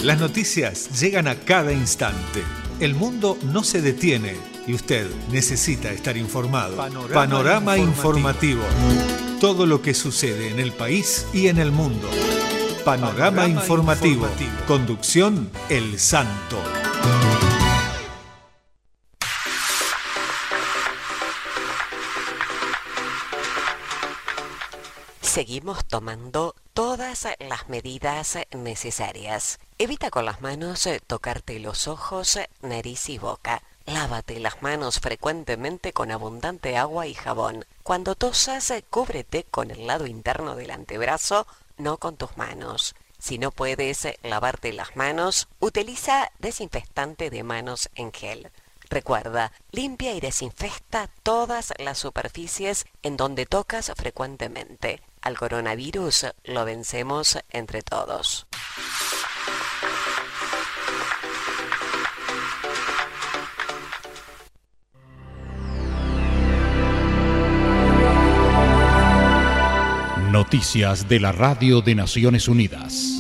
Las noticias llegan a cada instante. El mundo no se detiene y usted necesita estar informado. Panorama informativo. Todo lo que sucede en el país y en el mundo. Panorama informativo. Conducción El Santo. Seguimos tomando todas las medidas necesarias. Evita con las manos tocarte los ojos, nariz y boca. Lávate las manos frecuentemente con abundante agua y jabón. Cuando tosas, cúbrete con el lado interno del antebrazo, no con tus manos. Si no puedes lavarte las manos, utiliza desinfectante de manos en gel. Recuerda, limpia y desinfecta todas las superficies en donde tocas frecuentemente. Al coronavirus lo vencemos entre todos. Noticias de la Radio de Naciones Unidas.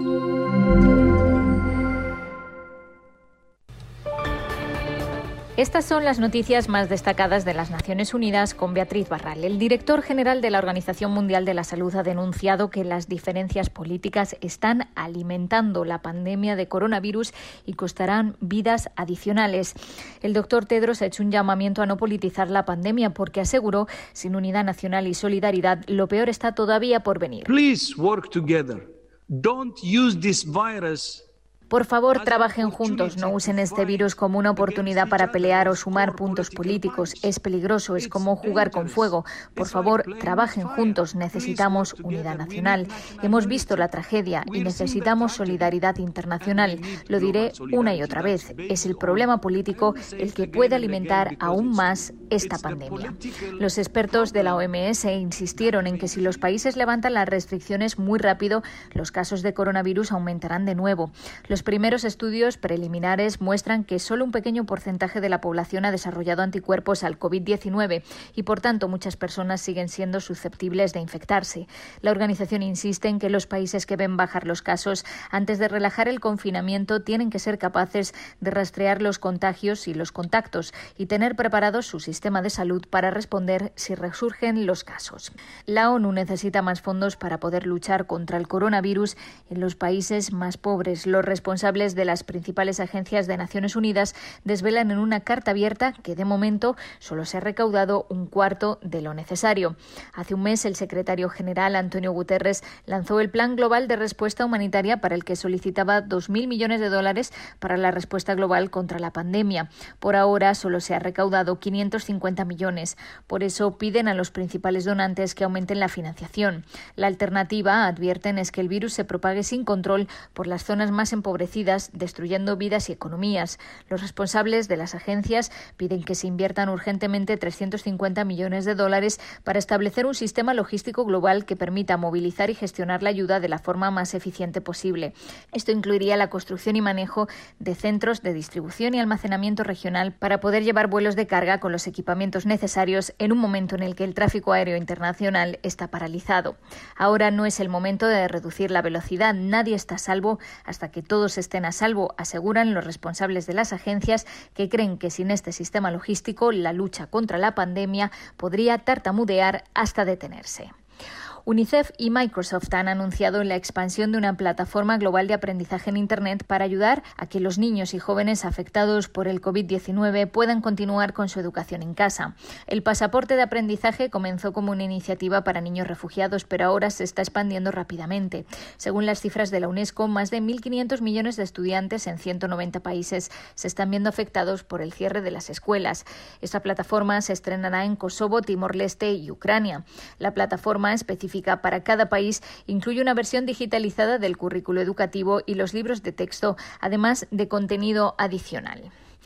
Estas son las noticias más destacadas de las Naciones Unidas con Beatriz Barral. El director general de la Organización Mundial de la Salud ha denunciado que las diferencias políticas están alimentando la pandemia de coronavirus y costarán vidas adicionales. El doctor Tedros ha hecho un llamamiento a no politizar la pandemia porque aseguró, sin unidad nacional y solidaridad, lo peor está todavía por venir. Please work together. Don't use this virus. Por favor, trabajen juntos, no usen este virus como una oportunidad para pelear o sumar puntos políticos. Es peligroso, es como jugar con fuego. Por favor, trabajen juntos, necesitamos unidad nacional. Hemos visto la tragedia y necesitamos solidaridad internacional. Lo diré una y otra vez, es el problema político el que puede alimentar aún más esta pandemia. Los expertos de la OMS insistieron en que si los países levantan las restricciones muy rápido, los casos de coronavirus aumentarán de nuevo. Los primeros estudios preliminares muestran que solo un pequeño porcentaje de la población ha desarrollado anticuerpos al COVID-19 y, por tanto, muchas personas siguen siendo susceptibles de infectarse. La organización insiste en que los países que ven bajar los casos antes de relajar el confinamiento tienen que ser capaces de rastrear los contagios y los contactos y tener preparado su sistema de salud para responder si resurgen los casos. La ONU necesita más fondos para poder luchar contra el coronavirus en los países más pobres. Los responsables de las principales agencias de Naciones Unidas desvelan en una carta abierta que de momento solo se ha recaudado un cuarto de lo necesario. Hace un mes el secretario general Antonio Guterres lanzó el Plan Global de Respuesta Humanitaria para el que solicitaba 2.000 millones de dólares para la respuesta global contra la pandemia. Por ahora solo se ha recaudado 550 millones. Por eso piden a los principales donantes que aumenten la financiación. La alternativa, advierten, es que el virus se propague sin control por las zonas más empobrecidas, destruyendo vidas y economías. Los responsables de las agencias piden que se inviertan urgentemente 350 millones de dólares para establecer un sistema logístico global que permita movilizar y gestionar la ayuda de la forma más eficiente posible. Esto incluiría la construcción y manejo de centros de distribución y almacenamiento regional para poder llevar vuelos de carga con los equipamientos necesarios en un momento en el que el tráfico aéreo internacional está paralizado. Ahora no es el momento de reducir la velocidad. Nadie está a salvo hasta que todos estén a salvo, aseguran los responsables de las agencias, que creen que sin este sistema logístico la lucha contra la pandemia podría tartamudear hasta detenerse. UNICEF y Microsoft han anunciado la expansión de una plataforma global de aprendizaje en Internet para ayudar a que los niños y jóvenes afectados por el COVID-19 puedan continuar con su educación en casa. El pasaporte de aprendizaje comenzó como una iniciativa para niños refugiados, pero ahora se está expandiendo rápidamente. Según las cifras de la UNESCO, más de 1.500 millones de estudiantes en 190 países se están viendo afectados por el cierre de las escuelas. Esta plataforma se estrenará en Kosovo, Timor-Leste y Ucrania. La plataforma específica para cada país incluye una versión digitalizada del currículo educativo y los libros de texto, además de contenido adicional.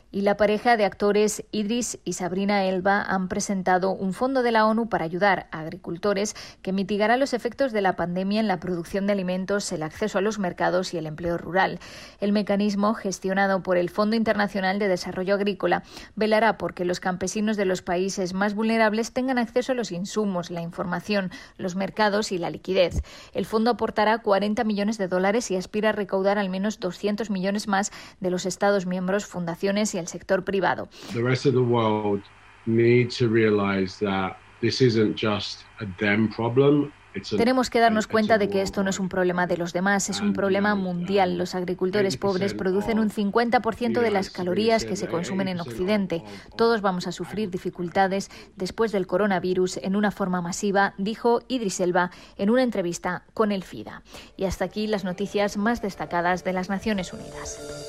Y la pareja de actores Idris y Sabrina Elba han presentado un fondo de la ONU para ayudar a agricultores que mitigará los efectos de la pandemia en la producción de alimentos, el acceso a los mercados y el empleo rural. El mecanismo, gestionado por el Fondo Internacional de Desarrollo Agrícola, velará por que los campesinos de los países más vulnerables tengan acceso a los insumos, la información, los mercados y la liquidez. El fondo aportará $40 millones y aspira a recaudar al menos 200 millones más de los Estados miembros, fundaciones y el sector privado. The rest of the world need to realize that this isn't just a them problem. Tenemos que darnos cuenta de que esto no es un problema de los demás, es un problema mundial. Los agricultores pobres producen un 50% de las calorías que se consumen en Occidente. Todos vamos a sufrir dificultades después del coronavirus en una forma masiva, dijo Idris Elba en una entrevista con el FIDA. Y hasta aquí las noticias más destacadas de las Naciones Unidas.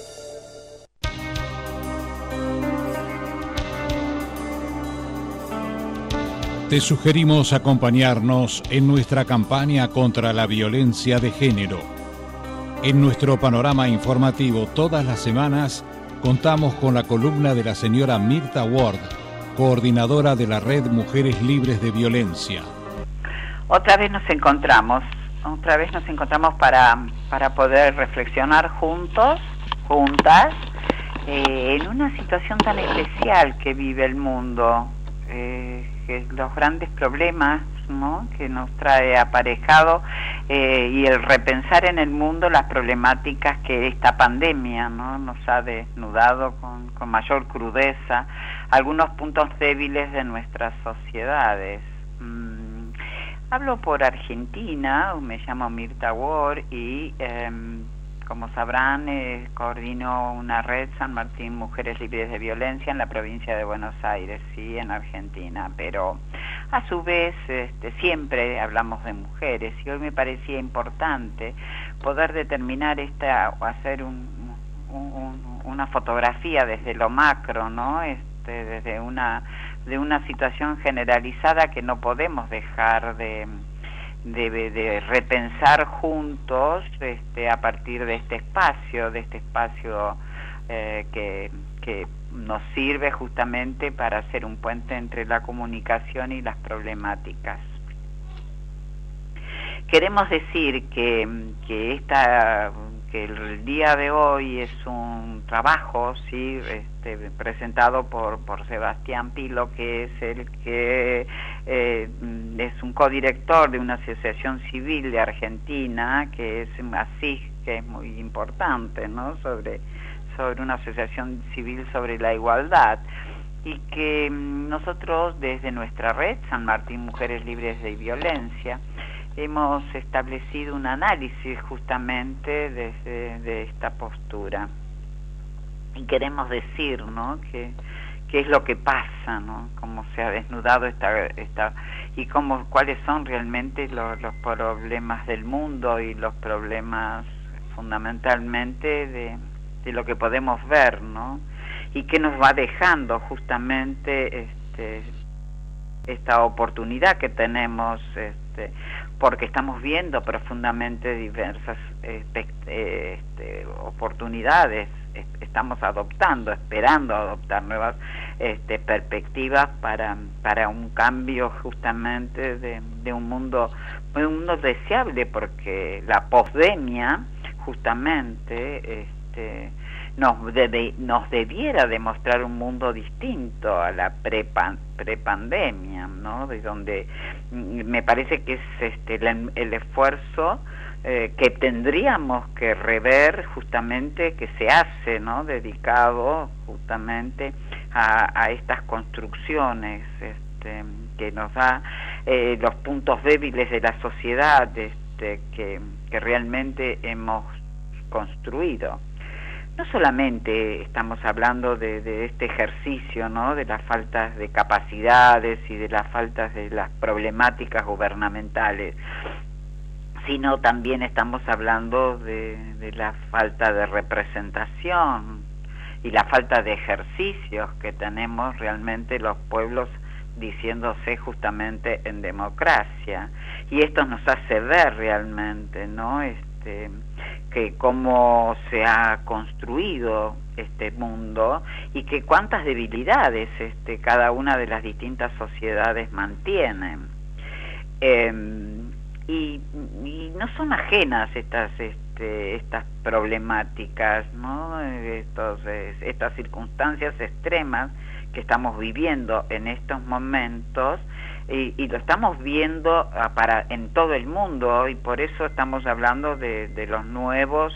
Te sugerimos acompañarnos en nuestra campaña contra la violencia de género. En nuestro panorama informativo todas las semanas contamos con la columna de la señora Mirta Ward, coordinadora de la Red Mujeres Libres de Violencia. Otra vez nos encontramos para poder reflexionar juntos, juntas, en una situación tan especial que vive el mundo. Que los grandes problemas, ¿no?, que nos trae aparejado y el repensar en el mundo las problemáticas que esta pandemia, ¿no?, nos ha desnudado con mayor crudeza, algunos puntos débiles de nuestras sociedades. Hablo por Argentina, me llamo Mirta Ward y como sabrán, coordino una red San Martín Mujeres Libres de Violencia en la provincia de Buenos Aires, sí, en Argentina, pero a su vez siempre hablamos de mujeres y hoy me parecía importante poder determinar hacer una fotografía desde lo macro, ¿no?, desde de una situación generalizada que no podemos dejar de repensar juntos a partir de este espacio que nos sirve justamente para hacer un puente entre la comunicación y las problemáticas. Queremos decir que el día de hoy es un trabajo, sí, presentado por Sebastián Pilo, que es el que es un codirector de una asociación civil de Argentina, que es ASIG, que es muy importante, ¿no?, sobre una asociación civil sobre la igualdad, y que nosotros desde nuestra red San Martín Mujeres Libres de Violencia hemos establecido un análisis justamente de esta postura y queremos decir, ¿no?, qué es lo que pasa, ¿no?, cómo se ha desnudado esta y cuáles son realmente los problemas del mundo y los problemas fundamentalmente de lo que podemos ver, ¿no?, y que nos va dejando justamente esta oportunidad que tenemos, porque estamos viendo profundamente diversas oportunidades, estamos esperando adoptar nuevas perspectivas para un cambio justamente de un mundo deseable, porque la posdemia justamente nos debiera demostrar un mundo distinto a la prepandemia, ¿no?, de donde me parece que es el esfuerzo que tendríamos que rever justamente, que se hace, ¿no?, dedicado justamente a estas construcciones que nos da los puntos débiles de la sociedad que realmente hemos construido. No solamente estamos hablando de este ejercicio, ¿no?, de las faltas de capacidades y de las faltas de las problemáticas gubernamentales, sino también estamos hablando de la falta de representación y la falta de ejercicios que tenemos realmente los pueblos diciéndose justamente en democracia. Y esto nos hace ver realmente, ¿no?, que cómo se ha construido este mundo y que cuántas debilidades cada una de las distintas sociedades mantienen. Y no son ajenas estas problemáticas, ¿no? Estas circunstancias extremas que estamos viviendo en estos momentos, y lo estamos viendo en todo el mundo, y por eso estamos hablando de los nuevos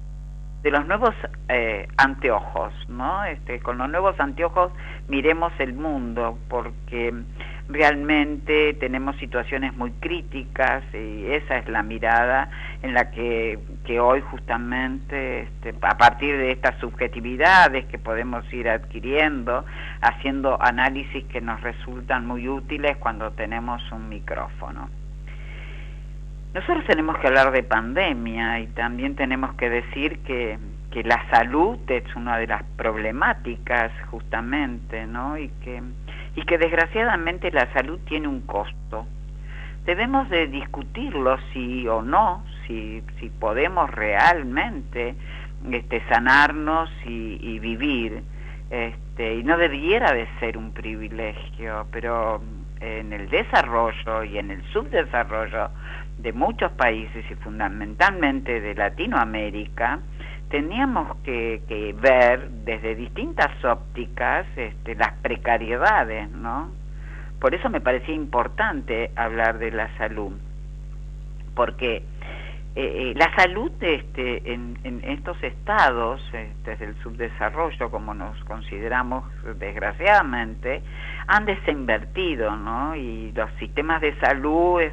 anteojos, ¿no? Con los nuevos anteojos miremos el mundo, porque realmente tenemos situaciones muy críticas, y esa es la mirada en la que hoy justamente, a partir de estas subjetividades que podemos ir adquiriendo, haciendo análisis que nos resultan muy útiles cuando tenemos un micrófono. Nosotros tenemos que hablar de pandemia, y también tenemos que decir que la salud es una de las problemáticas justamente, ¿no? Y que desgraciadamente la salud tiene un costo. Debemos de discutirlo sí o no, si podemos realmente sanarnos y vivir, y no debiera de ser un privilegio, pero en el desarrollo y en el subdesarrollo de muchos países, y fundamentalmente de Latinoamérica, teníamos que ver desde distintas ópticas las precariedades, ¿no? Por eso me parecía importante hablar de la salud, porque la salud en estos estados del subdesarrollo, como nos consideramos desgraciadamente, han desinvertido, ¿no? Y los sistemas de salud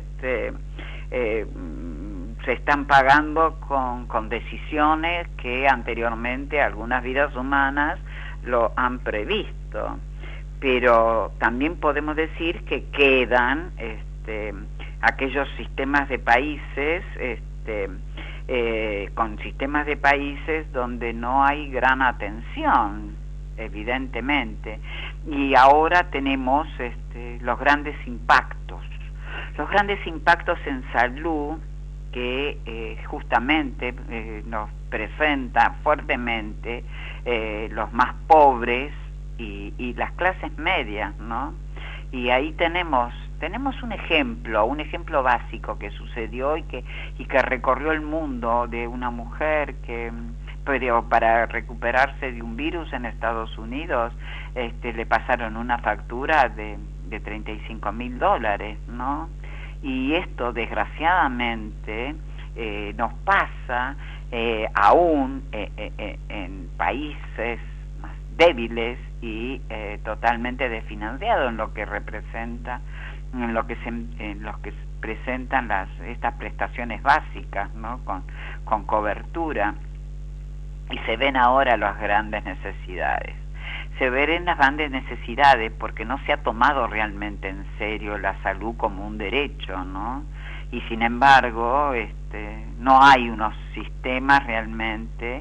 se están pagando con decisiones que anteriormente algunas vidas humanas lo han previsto. Pero también podemos decir que quedan aquellos sistemas de países, con sistemas de países donde no hay gran atención, evidentemente, y ahora tenemos los grandes impactos en salud que justamente nos presenta fuertemente los más pobres y las clases medias, ¿no? Y ahí tenemos un ejemplo básico que sucedió y que recorrió el mundo, de una mujer que para recuperarse de un virus en Estados Unidos le pasaron una factura de $35.000, ¿no? Y esto desgraciadamente nos pasa aún en países más débiles y totalmente desfinanciados en lo que representa, en los que presentan estas prestaciones básicas, ¿no? con cobertura, y se ven ahora las grandes necesidades. Se ven las grandes necesidades porque no se ha tomado realmente en serio la salud como un derecho, ¿no? Y sin embargo, no hay unos sistemas realmente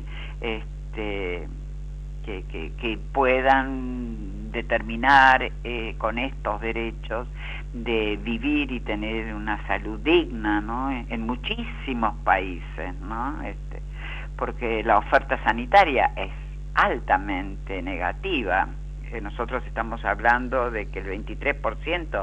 que puedan determinar con estos derechos de vivir y tener una salud digna, ¿no? En muchísimos países, ¿no? Porque la oferta sanitaria es altamente negativa. Nosotros estamos hablando de que el 23%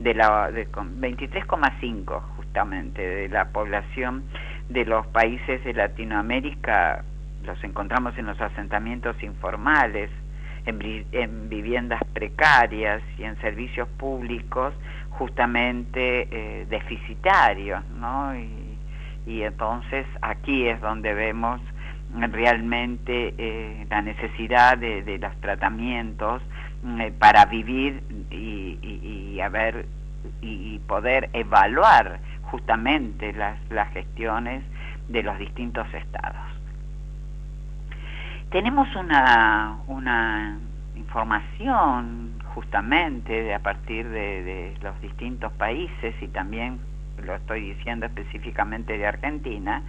23,5 justamente de la población de los países de Latinoamérica los encontramos en los asentamientos informales, en viviendas precarias y en servicios públicos justamente deficitarios, ¿no? Y entonces aquí es donde vemos realmente la necesidad de los tratamientos para vivir y poder evaluar justamente las gestiones de los distintos estados. Tenemos una información justamente a partir de los distintos países, y también lo estoy diciendo específicamente de Argentina,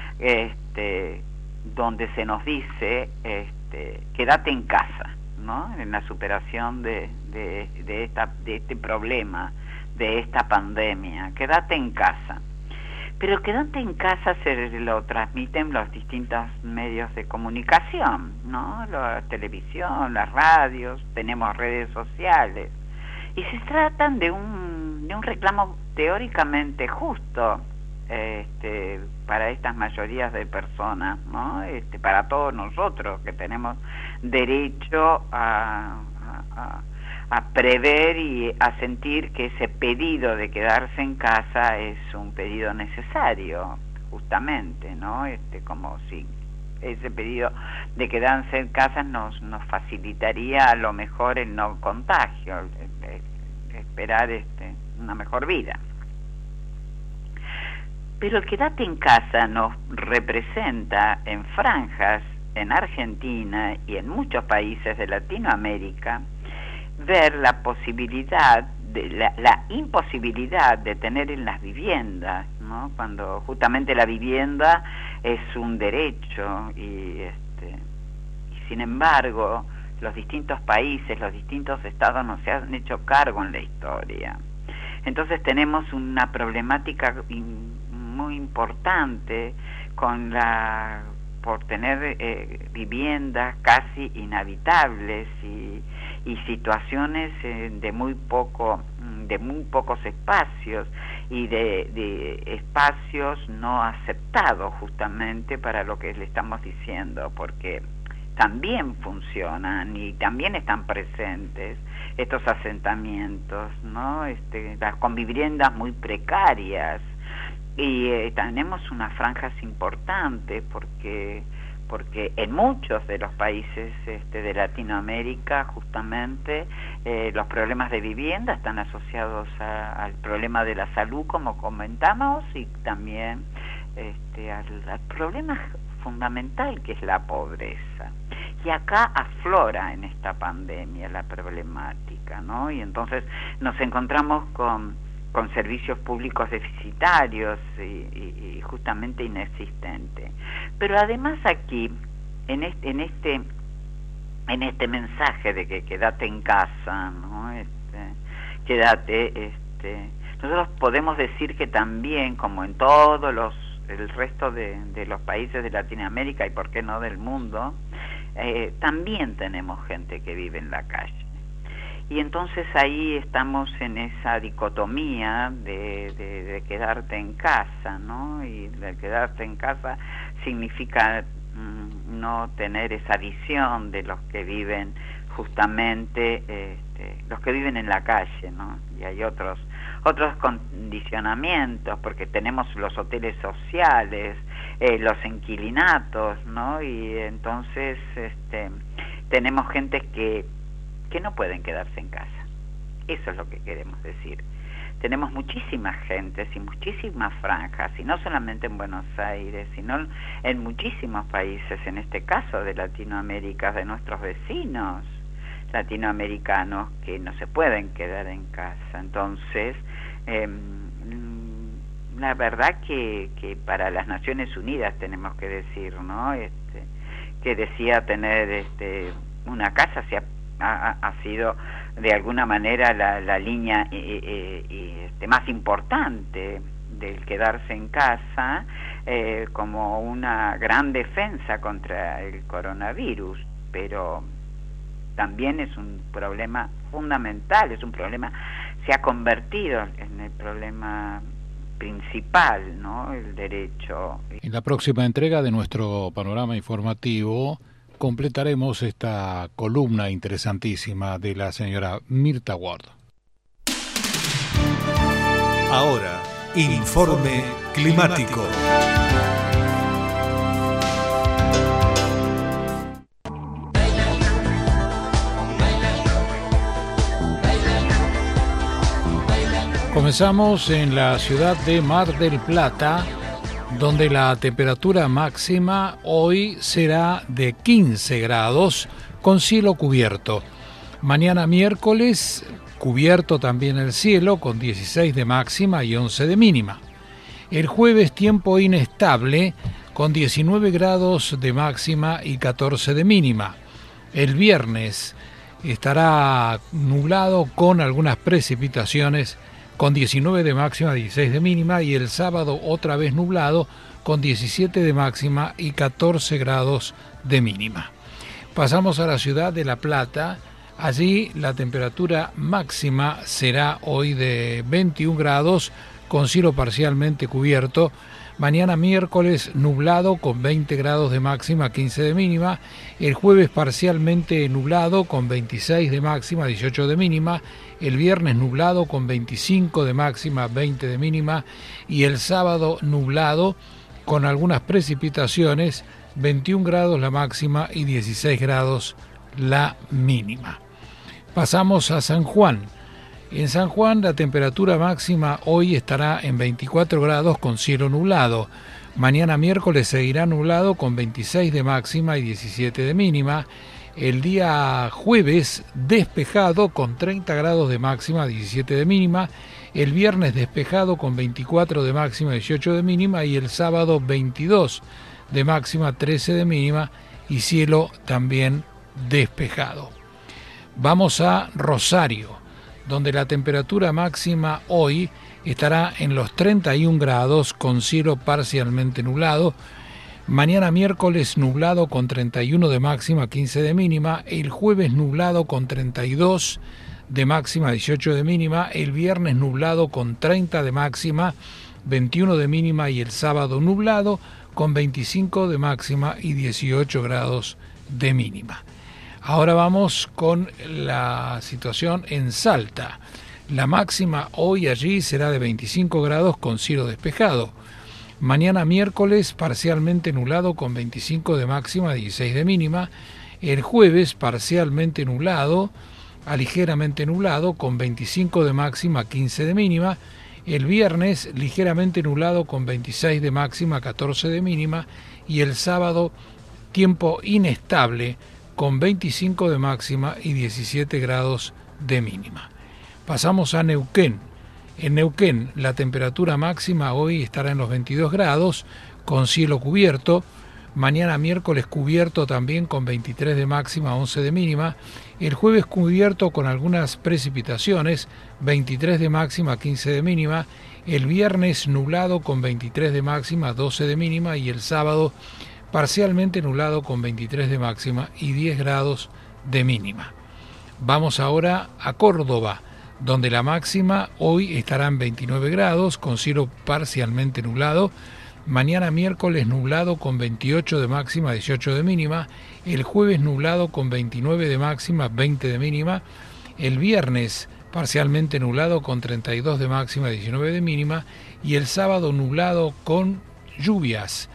donde se nos dice quédate en casa, ¿no? En la superación de este problema, de esta pandemia, quédate en casa. Pero quédate en casa se lo transmiten los distintos medios de comunicación, ¿no? La televisión, las radios, tenemos redes sociales. Y se tratan de un reclamo teóricamente justo para estas mayorías de personas, ¿no? Para todos nosotros que tenemos derecho a prever y a sentir que ese pedido de quedarse en casa es un pedido necesario, justamente, ¿no? Como si ese pedido de quedarse en casa nos facilitaría a lo mejor el no contagio, esperar una mejor vida. Pero el quédate en casa nos representa en franjas en Argentina y en muchos países de Latinoamérica ver la posibilidad, la imposibilidad de tener en las viviendas, ¿no? Cuando justamente la vivienda es un derecho y sin embargo los distintos países, los distintos estados no se han hecho cargo en la historia. Entonces tenemos una problemática muy importante por tener viviendas casi inhabitables y situaciones de muy pocos espacios y de espacios no aceptados justamente para lo que le estamos diciendo, porque también funcionan y también están presentes estos asentamientos, ¿no? Con viviendas muy precarias y tenemos unas franjas importantes porque en muchos de los países de Latinoamérica justamente los problemas de vivienda están asociados al problema de la salud, como comentamos, y también al problema fundamental que es la pobreza. Y acá aflora en esta pandemia la problemática, ¿no? Y entonces nos encontramos con servicios públicos deficitarios y justamente inexistentes. Pero además aquí, en este mensaje de que quédate en casa, ¿no? Nosotros podemos decir que también, como en todos el resto de los países de Latinoamérica y por qué no del mundo, también tenemos gente que vive en la calle. Y entonces ahí estamos en esa dicotomía de quedarte en casa, ¿no? Y de quedarte en casa significa no tener esa visión de los que viven justamente, los que viven en la calle, ¿no? Y hay otros condicionamientos, porque tenemos los hoteles sociales, los inquilinatos, ¿no? Y entonces tenemos gente que no pueden quedarse en casa. Eso es lo que queremos decir. Tenemos muchísimas gentes y muchísimas franjas, y no solamente en Buenos Aires, sino en muchísimos países, en este caso de Latinoamérica, de nuestros vecinos latinoamericanos, que no se pueden quedar en casa. Entonces, la verdad que para las Naciones Unidas tenemos que decir, ¿no? Que decía tener una casa ha sido de alguna manera la línea más importante del quedarse en casa como una gran defensa contra el coronavirus, pero también es un problema fundamental, se ha convertido en el problema principal, ¿no? El derecho. En la próxima entrega de nuestro panorama informativo completaremos esta columna interesantísima de la señora Mirta Ward. Ahora, informe climático. Comenzamos en la ciudad de Mar del Plata, donde la temperatura máxima hoy será de 15 grados con cielo cubierto. Mañana miércoles, cubierto también el cielo con 16 de máxima y 11 de mínima. El jueves, tiempo inestable con 19 grados de máxima y 14 de mínima. El viernes estará nublado con algunas precipitaciones con 19 de máxima, 16 de mínima, y el sábado otra vez nublado con 17 de máxima y 14 grados de mínima. Pasamos a la ciudad de La Plata. Allí la temperatura máxima será hoy de 21 grados con cielo parcialmente cubierto. Mañana miércoles nublado con 20 grados de máxima, 15 de mínima. El jueves parcialmente nublado con 26 de máxima, 18 de mínima. El viernes nublado con 25 de máxima, 20 de mínima. Y el sábado nublado con algunas precipitaciones, 21 grados la máxima y 16 grados la mínima. Pasamos a San Juan. En San Juan la temperatura máxima hoy estará en 24 grados con cielo nublado. Mañana miércoles seguirá nublado con 26 de máxima y 17 de mínima. El día jueves despejado con 30 grados de máxima, 17 de mínima. El viernes despejado con 24 de máxima, 18 de mínima. Y el sábado 22 de máxima, 13 de mínima. Y cielo también despejado. Vamos a Rosario, donde la temperatura máxima hoy estará en los 31 grados con cielo parcialmente nublado. Mañana miércoles nublado con 31 de máxima, 15 de mínima. El jueves nublado con 32 de máxima, 18 de mínima. El viernes nublado con 30 de máxima, 21 de mínima. Y el sábado nublado con 25 de máxima y 18 grados de mínima. Ahora vamos con la situación en Salta. La máxima hoy allí será de 25 grados con cielo despejado. Mañana miércoles parcialmente nublado con 25 de máxima, 16 de mínima. El jueves parcialmente nublado a ligeramente nublado con 25 de máxima, 15 de mínima. El viernes ligeramente nublado con 26 de máxima, 14 de mínima. Y el sábado tiempo inestable con 25 de máxima y 17 grados de mínima. Pasamos a Neuquén. En Neuquén la temperatura máxima hoy estará en los 22 grados con cielo cubierto. Mañana miércoles cubierto también con 23 de máxima, 11 de mínima. El jueves cubierto con algunas precipitaciones, 23 de máxima, 15 de mínima. El viernes nublado con 23 de máxima, 12 de mínima. Y el sábado parcialmente nublado con 23 de máxima y 10 grados de mínima. Vamos ahora a Córdoba, donde la máxima hoy estará en 29 grados con cielo parcialmente nublado. Mañana miércoles nublado con 28 de máxima, 18 de mínima. El jueves nublado con 29 de máxima, 20 de mínima. El viernes parcialmente nublado con 32 de máxima, 19 de mínima. Y el sábado nublado con lluvias,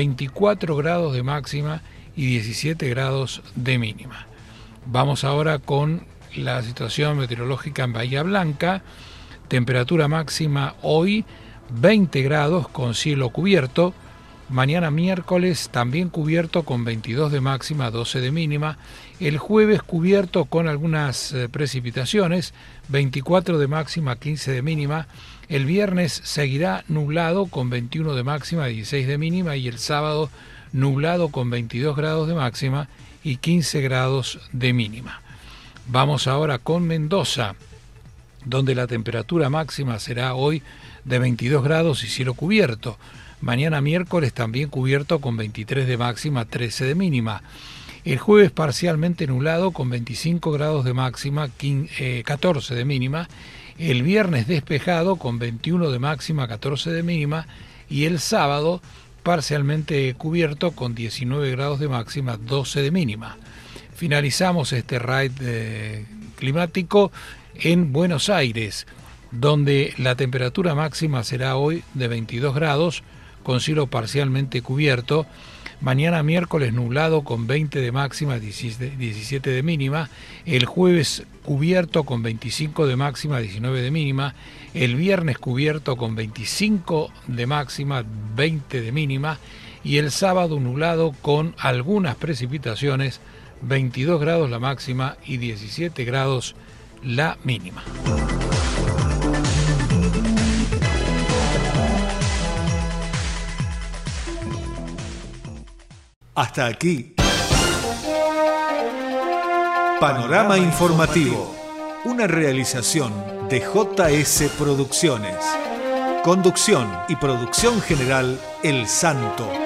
24 grados de máxima y 17 grados de mínima. Vamos ahora con la situación meteorológica en Bahía Blanca. Temperatura máxima hoy 20 grados con cielo cubierto. Mañana miércoles también cubierto con 22 de máxima, 12 de mínima. El jueves cubierto con algunas precipitaciones, 24 de máxima, 15 de mínima. El viernes seguirá nublado con 21 de máxima, 16 de mínima. Y el sábado nublado con 22 grados de máxima y 15 grados de mínima. Vamos ahora con Mendoza, donde la temperatura máxima será hoy de 22 grados y cielo cubierto. Mañana miércoles también cubierto con 23 de máxima, 13 de mínima. El jueves parcialmente nublado con 25 grados de máxima, 14 de mínima. El viernes despejado con 21 de máxima, 14 de mínima. Y el sábado parcialmente cubierto con 19 grados de máxima, 12 de mínima. Finalizamos este raid climático en Buenos Aires, donde la temperatura máxima será hoy de 22 grados con cielo parcialmente cubierto. Mañana miércoles nublado con 20 de máxima, 17 de mínima. El jueves cubierto con 25 de máxima, 19 de mínima. El viernes cubierto con 25 de máxima, 20 de mínima. Y el sábado nublado con algunas precipitaciones, 22 grados la máxima y 17 grados la mínima. Hasta aquí. Panorama informativo. Una realización de JS Producciones. Conducción y producción general El Santo.